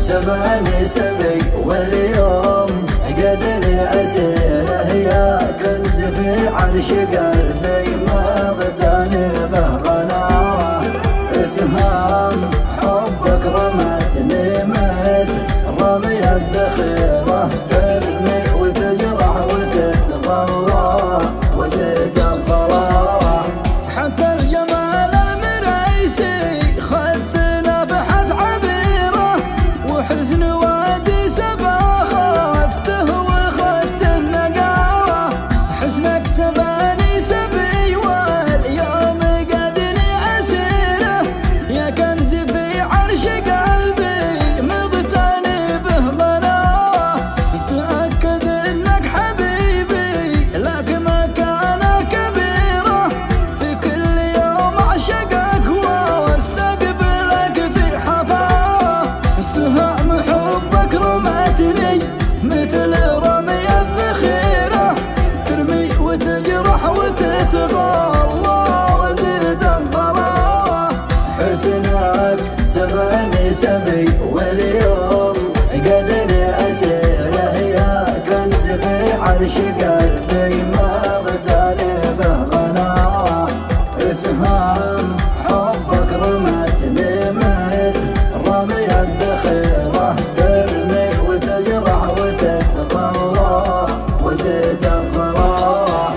سباني سبي واليوم قدري أسيره يا كنز في عرش قلبي ما اغتني به غناوة اسهام حبك رمتني مثل رمي الذخيرة ترمي وتجرح وتتطلع وزيد الضراوة حتى الجمال المريسي خذنا بحث عبيره وحزن وادي سبا خذته وخذت النقاوة حسنك سباني سبي واليوم قدني أسيره يا كنز في عرش قلبي مغتني به مناوة تأكد انك حبيبي لك مكانة كبيرة في كل يوم اعشقك واستقبلك في حفاوة سهام حبك رمتني مثل رمي الذخيرة ترمي وتجرح وتتغلى وزيد الضراوة حسنك سباني سبي واليوم قدري أسيره يا كنز في عرش قلبي ما اغتني به غناوة اسهام حبك رمتني مثل رمي الذخيرة ترمي وتجرح وتتطلع وزيد الضراوة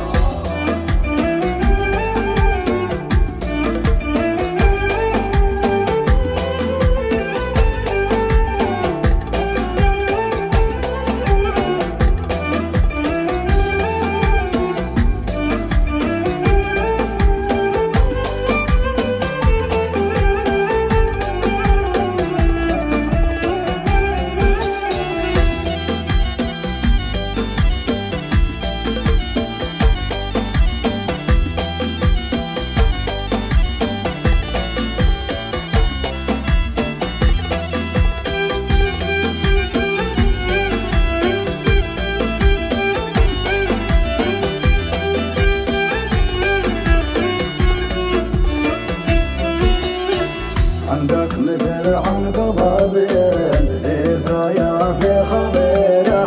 عندك مثل عنق ضبيل في فايا في خضيره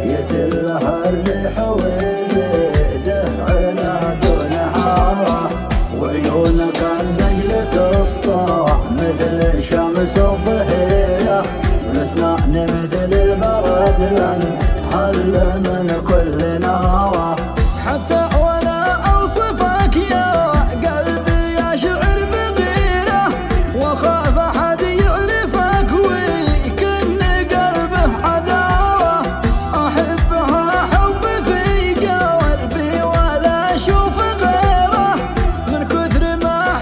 يتلها الريح ويزيده عناد ونحاره وعيونك النجل تسطع مثل شمس الظهيره والاسنان مثل البرد لن حل من كل ناره حتى وانا اوصفك يا قلبي اشعر بغيره وخاف احد يعرفك ويكن قلبه عداوه احبها حب في قلبي ولا اشوف غيره من كثر ما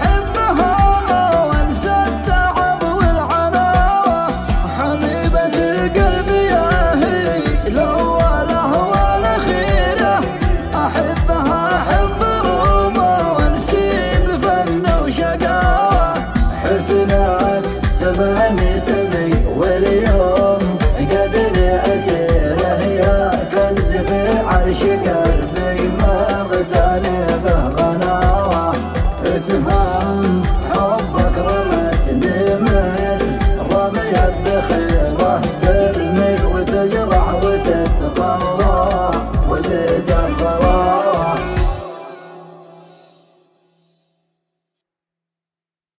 احبها وانسى التعب والعناوه حبيبة القلب يا هي الاوله والاخيره احبها حب روما وانسي بفن وشقاوه حسنك سباني سبي واليوم قدري أسيره يا كنز في عرش قلبي ما اغتني به غناوة اسهام حبك رمتني مثل رمي الذخيرة